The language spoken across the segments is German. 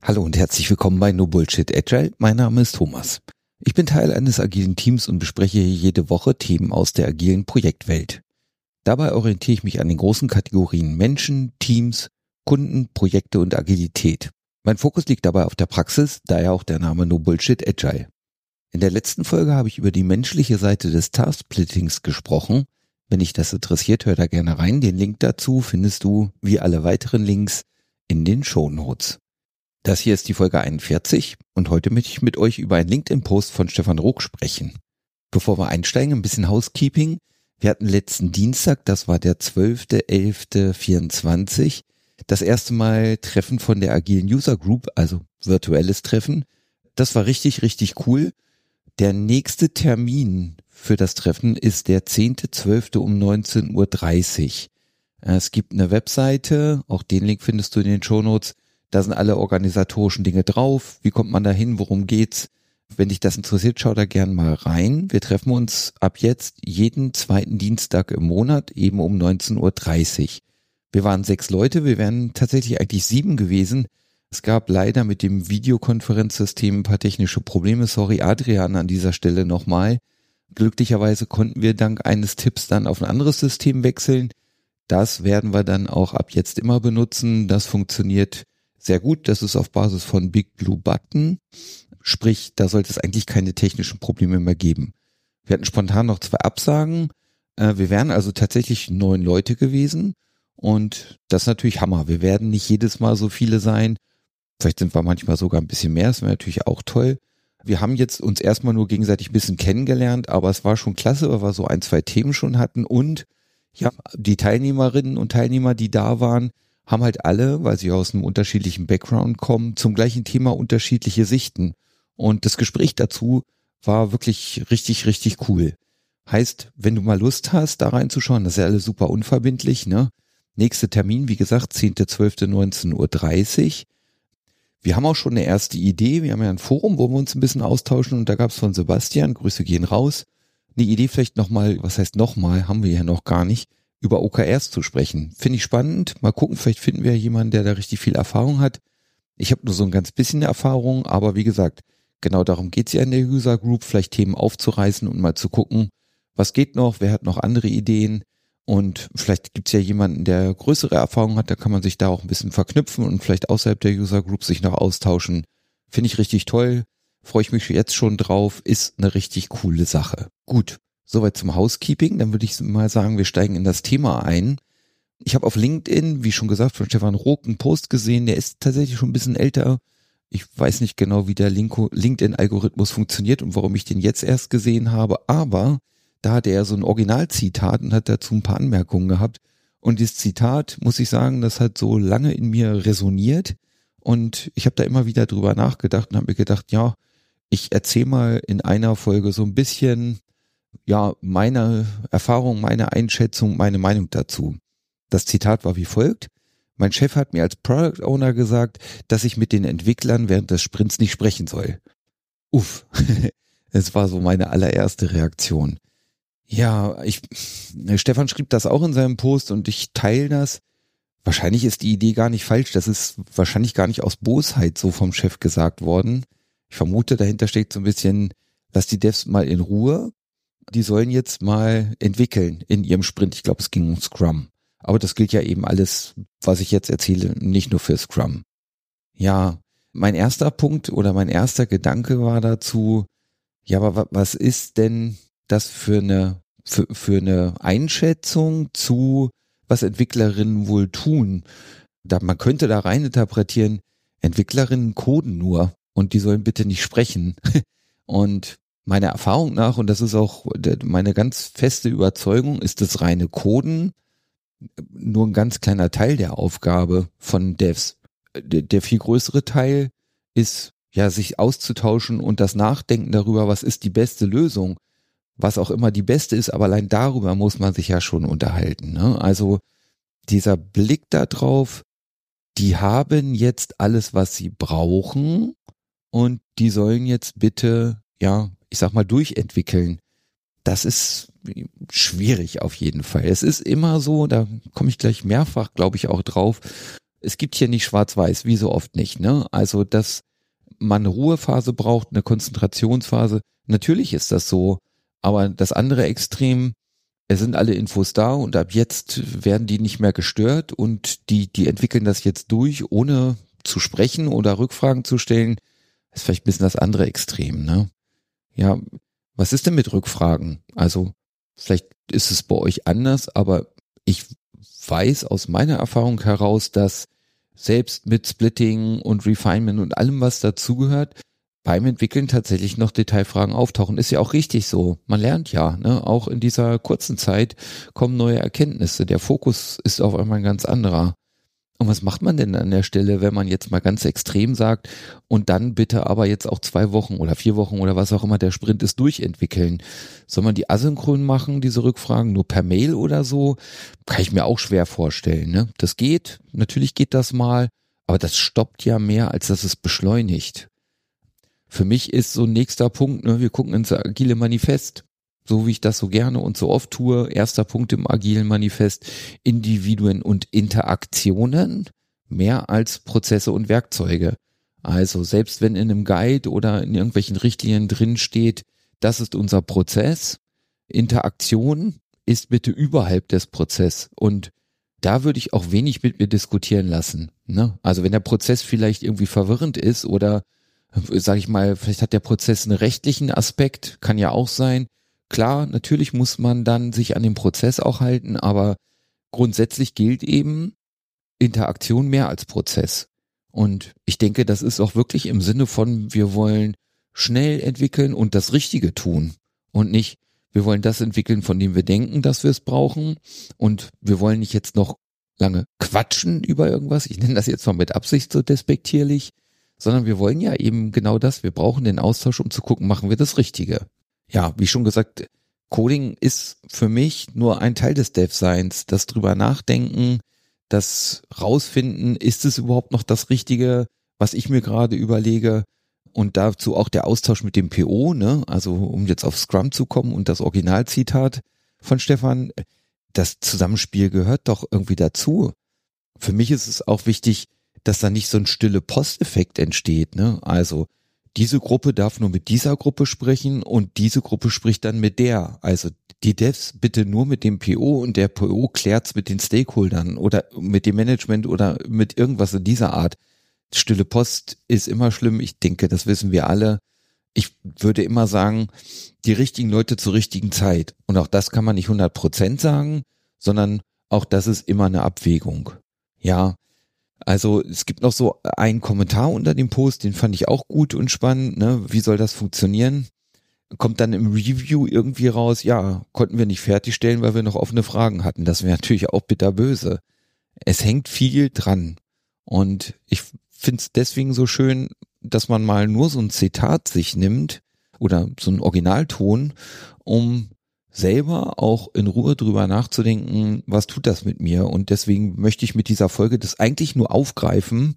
Hallo und herzlich willkommen bei No Bullshit Agile. Mein Name ist Thomas. Ich bin Teil eines agilen Teams und bespreche hier jede Woche Themen aus der agilen Projektwelt. Dabei orientiere ich mich an den großen Kategorien Menschen, Teams, Kunden, Projekte und Agilität. Mein Fokus liegt dabei auf der Praxis, daher auch der Name No Bullshit Agile. In der letzten Folge habe ich über die menschliche Seite des Task-Splittings gesprochen. Wenn dich das interessiert, hör da gerne rein. Den Link dazu findest du, wie alle weiteren Links, in den Shownotes. Das hier ist die Folge 41 und heute möchte ich mit euch über einen LinkedIn-Post von Stefan Roock sprechen. Bevor wir einsteigen, ein bisschen Housekeeping. Wir hatten letzten Dienstag, das war der 12.11.24, das erste Mal Treffen von der agilen User Group, also virtuelles Treffen. Das war richtig, richtig cool. Der nächste Termin für das Treffen ist der 10.12. um 19.30 Uhr. Es gibt eine Webseite, auch den Link findest du in den Shownotes. Da sind alle organisatorischen Dinge drauf. Wie kommt man da hin? Worum geht's? Wenn dich das interessiert, schau da gern mal rein. Wir treffen uns ab jetzt jeden zweiten Dienstag im Monat, eben um 19.30 Uhr. Wir waren 6 Leute, wir wären tatsächlich eigentlich 7 gewesen. Es gab leider mit dem Videokonferenzsystem ein paar technische Probleme. Sorry, Adrian, an dieser Stelle nochmal. Glücklicherweise konnten wir dank eines Tipps dann auf ein anderes System wechseln. Das werden wir dann auch ab jetzt immer benutzen. Das funktioniert sehr gut. Das ist auf Basis von Big Blue Button. Sprich, da sollte es eigentlich keine technischen Probleme mehr geben. Wir hatten spontan noch 2 Absagen. Wir wären also tatsächlich 9 Leute gewesen. Und das ist natürlich Hammer. Wir werden nicht jedes Mal so viele sein. Vielleicht sind wir manchmal sogar ein bisschen mehr. Das wäre natürlich auch toll. Wir haben jetzt uns erstmal nur gegenseitig ein bisschen kennengelernt, aber es war schon klasse, weil wir so 1, 2 Themen schon hatten. Und ja, die Teilnehmerinnen und Teilnehmer, die da waren, haben halt alle, weil sie aus einem unterschiedlichen Background kommen, zum gleichen Thema unterschiedliche Sichten. Und das Gespräch dazu war wirklich richtig, richtig cool. Heißt, wenn du mal Lust hast, da reinzuschauen, das ist ja alles super unverbindlich, ne? Nächster Termin, wie gesagt, 10.12.19.30 Uhr. Wir haben auch schon eine erste Idee. Wir haben ja ein Forum, wo wir uns ein bisschen austauschen und da gab es von Sebastian, Grüße gehen raus, eine Idee vielleicht nochmal, was heißt nochmal, haben wir ja noch gar nicht, über OKRs zu sprechen. Finde ich spannend. Mal gucken, vielleicht finden wir jemanden, der da richtig viel Erfahrung hat. Ich habe nur so ein ganz bisschen Erfahrung, aber wie gesagt, genau darum geht's ja in der User Group, vielleicht Themen aufzureißen und mal zu gucken, was geht noch, wer hat noch andere Ideen und vielleicht gibt's ja jemanden, der größere Erfahrung hat, da kann man sich da auch ein bisschen verknüpfen und vielleicht außerhalb der User Group sich noch austauschen. Finde ich richtig toll, freue ich mich jetzt schon drauf, ist eine richtig coole Sache. Gut. Soweit zum Housekeeping, dann würde ich mal sagen, wir steigen in das Thema ein. Ich habe auf LinkedIn, wie schon gesagt, von Stefan Roock einen Post gesehen, der ist tatsächlich schon ein bisschen älter. Ich weiß nicht genau, wie der LinkedIn-Algorithmus funktioniert und warum ich den jetzt erst gesehen habe, aber da hatte er so ein Originalzitat und hat dazu ein paar Anmerkungen gehabt. Und dieses Zitat, muss ich sagen, das hat so lange in mir resoniert und ich habe da immer wieder drüber nachgedacht und habe mir gedacht, ja, ich erzähle mal in einer Folge so ein bisschen meine Erfahrung, meine Einschätzung, meine Meinung dazu. Das Zitat war wie folgt: Mein Chef hat mir als Product Owner gesagt, dass ich mit den Entwicklern während des Sprints nicht sprechen soll. Uff, es war so meine allererste Reaktion. Ja, Stefan schrieb das auch in seinem Post und ich teile das. Wahrscheinlich ist die Idee gar nicht falsch. Das ist wahrscheinlich gar nicht aus Bosheit so vom Chef gesagt worden. Ich vermute, dahinter steckt so ein bisschen, lass die Devs mal in Ruhe. Die sollen jetzt mal entwickeln in ihrem Sprint. Ich glaube, es ging um Scrum. Aber das gilt ja eben alles, was ich jetzt erzähle, nicht nur für Scrum. Ja, mein erster Punkt oder mein erster Gedanke war dazu, ja, aber was ist denn das für eine Einschätzung zu, was Entwicklerinnen wohl tun? Man könnte da rein interpretieren, Entwicklerinnen coden nur und die sollen bitte nicht sprechen. Und meiner Erfahrung nach, und das ist auch meine ganz feste Überzeugung, ist das reine Coden nur ein ganz kleiner Teil der Aufgabe von Devs. Der viel größere Teil ist, ja, sich auszutauschen und das Nachdenken darüber, was ist die beste Lösung, was auch immer die beste ist, aber allein darüber muss man sich ja schon unterhalten, ne? Also dieser Blick da drauf, die haben jetzt alles, was sie brauchen und die sollen jetzt bitte, ja, ich sag mal, durchentwickeln. Das ist schwierig auf jeden Fall. Es ist immer so, da komme ich gleich mehrfach, glaube ich, auch drauf, es gibt hier nicht schwarz-weiß, wie so oft nicht, ne? Also, dass man eine Ruhephase braucht, eine Konzentrationsphase, natürlich ist das so, aber das andere Extrem, es sind alle Infos da und ab jetzt werden die nicht mehr gestört und die entwickeln das jetzt durch, ohne zu sprechen oder Rückfragen zu stellen, ist vielleicht ein bisschen das andere Extrem, ne? Ja, was ist denn mit Rückfragen? Also, vielleicht ist es bei euch anders, aber ich weiß aus meiner Erfahrung heraus, dass selbst mit Splitting und Refinement und allem, was dazugehört, beim Entwickeln tatsächlich noch Detailfragen auftauchen. Ist ja auch richtig so. Man lernt ja, ne? Auch in dieser kurzen Zeit kommen neue Erkenntnisse. Der Fokus ist auf einmal ein ganz anderer. Und was macht man denn an der Stelle, wenn man jetzt mal ganz extrem sagt und dann bitte aber jetzt auch 2 Wochen oder 4 Wochen oder was auch immer der Sprint ist durchentwickeln? Soll man die asynchron machen, diese Rückfragen, nur per Mail oder so? Kann ich mir auch schwer vorstellen, ne? Das geht, natürlich geht das mal, aber das stoppt ja mehr, als dass es beschleunigt. Für mich ist so ein nächster Punkt, ne, wir gucken ins Agile Manifest, so wie ich das so gerne und so oft tue. Erster Punkt im Agilen Manifest, Individuen und Interaktionen mehr als Prozesse und Werkzeuge. Also selbst wenn in einem Guide oder in irgendwelchen Richtlinien drin steht, das ist unser Prozess, Interaktion ist bitte überhalb des Prozesses und da würde ich auch wenig mit mir diskutieren lassen, ne? Also wenn der Prozess vielleicht irgendwie verwirrend ist oder sage ich mal, vielleicht hat der Prozess einen rechtlichen Aspekt, kann ja auch sein. Klar, natürlich muss man dann sich an den Prozess auch halten, aber grundsätzlich gilt eben Interaktion mehr als Prozess. Und ich denke, das ist auch wirklich im Sinne von, wir wollen schnell entwickeln und das Richtige tun und nicht, wir wollen das entwickeln, von dem wir denken, dass wir es brauchen und wir wollen nicht jetzt noch lange quatschen über irgendwas. Ich nenne das jetzt mal mit Absicht so despektierlich, sondern wir wollen ja eben genau das. Wir brauchen den Austausch, um zu gucken, machen wir das Richtige. Ja, wie schon gesagt, Coding ist für mich nur ein Teil des Dev-Seins. Das drüber nachdenken, das rausfinden, ist es überhaupt noch das Richtige, was ich mir gerade überlege? Und dazu auch der Austausch mit dem PO, ne? Also um jetzt auf Scrum zu kommen und das Originalzitat von Stefan, das Zusammenspiel gehört doch irgendwie dazu. Für mich ist es auch wichtig, dass da nicht so ein stille Posteffekt entsteht, ne? Also diese Gruppe darf nur mit dieser Gruppe sprechen und diese Gruppe spricht dann mit der. Also die Devs bitte nur mit dem PO und der PO klärt's mit den Stakeholdern oder mit dem Management oder mit irgendwas in dieser Art. Stille Post ist immer schlimm. Ich denke, das wissen wir alle. Ich würde immer sagen, die richtigen Leute zur richtigen Zeit. Und auch das kann man nicht 100% sagen, sondern auch das ist immer eine Abwägung. Ja. Also es gibt noch so einen Kommentar unter dem Post, den fand ich auch gut und spannend, ne? Wie soll das funktionieren? Kommt dann im Review irgendwie raus, ja, konnten wir nicht fertigstellen, weil wir noch offene Fragen hatten. Das wäre natürlich auch bitterböse. Es hängt viel dran. Und ich finde es deswegen so schön, dass man mal nur so ein Zitat sich nimmt oder so einen Originalton, um selber auch in Ruhe drüber nachzudenken, was tut das mit mir? Und deswegen möchte ich mit dieser Folge das eigentlich nur aufgreifen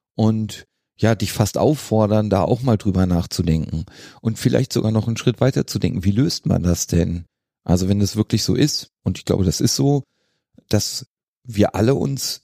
und ja, dich fast auffordern, da auch mal drüber nachzudenken und vielleicht sogar noch einen Schritt weiter zu denken. Wie löst man das denn? Also wenn es wirklich so ist, und ich glaube, das ist so, dass wir alle uns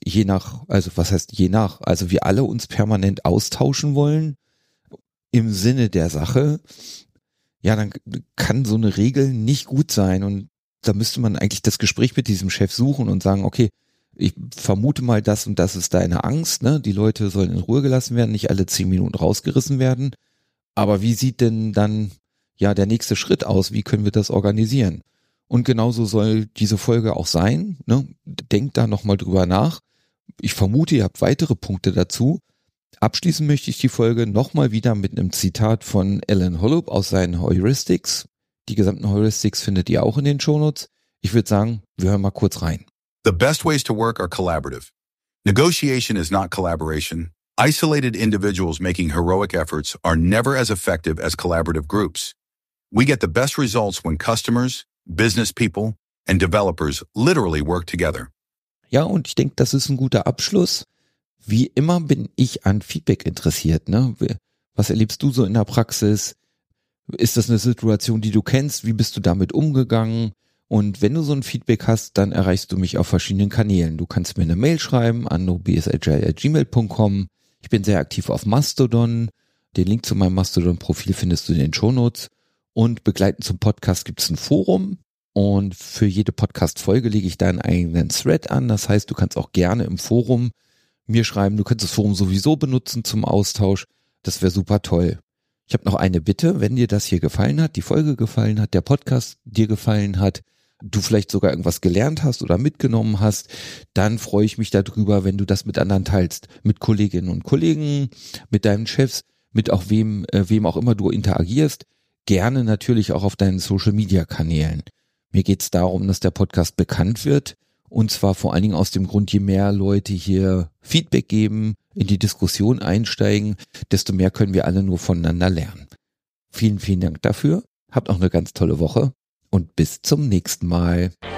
also wir alle uns permanent austauschen wollen im Sinne der Sache, ja, dann kann so eine Regel nicht gut sein und da müsste man eigentlich das Gespräch mit diesem Chef suchen und sagen, okay, ich vermute mal, das und das ist deine Angst, ne? Die Leute sollen in Ruhe gelassen werden, nicht alle 10 Minuten rausgerissen werden. Aber wie sieht denn dann ja der nächste Schritt aus? Wie können wir das organisieren? Und genauso soll diese Folge auch sein, ne? Denkt da nochmal drüber nach. Ich vermute, ihr habt weitere Punkte dazu. Abschließen möchte ich die Folge nochmal wieder mit einem Zitat von Alan Holub aus seinen Heuristics. Die gesamten Heuristics findet ihr auch in den Shownotes. Ich würde sagen, wir hören mal kurz rein. The best ways to work are collaborative. Negotiation is not collaboration. Isolated individuals making heroic efforts are never as effective as collaborative groups. We get the best results when customers, business people, and developers literally work together. Ja, und ich denke, das ist ein guter Abschluss. Wie immer bin ich an Feedback interessiert, ne? Was erlebst du so in der Praxis? Ist das eine Situation, die du kennst? Wie bist du damit umgegangen? Und wenn du so ein Feedback hast, dann erreichst du mich auf verschiedenen Kanälen. Du kannst mir eine Mail schreiben an nobsagile@gmail.com. Ich bin sehr aktiv auf Mastodon. Den Link zu meinem Mastodon-Profil findest du in den Shownotes. Und begleitend zum Podcast gibt es ein Forum. Und für jede Podcast-Folge lege ich da einen eigenen Thread an. Das heißt, du kannst auch gerne im Forum mir schreiben. Du kannst das Forum sowieso benutzen zum Austausch. Das wäre super toll. Ich habe noch eine Bitte, wenn dir das hier gefallen hat, die Folge gefallen hat, der Podcast dir gefallen hat, du vielleicht sogar irgendwas gelernt hast oder mitgenommen hast, dann freue ich mich darüber, wenn du das mit anderen teilst. Mit Kolleginnen und Kollegen, mit deinen Chefs, mit auch wem auch immer du interagierst. Gerne natürlich auch auf deinen Social-Media-Kanälen. Mir geht es darum, dass der Podcast bekannt wird. Und zwar vor allen Dingen aus dem Grund, je mehr Leute hier Feedback geben, in die Diskussion einsteigen, desto mehr können wir alle nur voneinander lernen. Vielen, vielen Dank dafür. Habt noch eine ganz tolle Woche und bis zum nächsten Mal.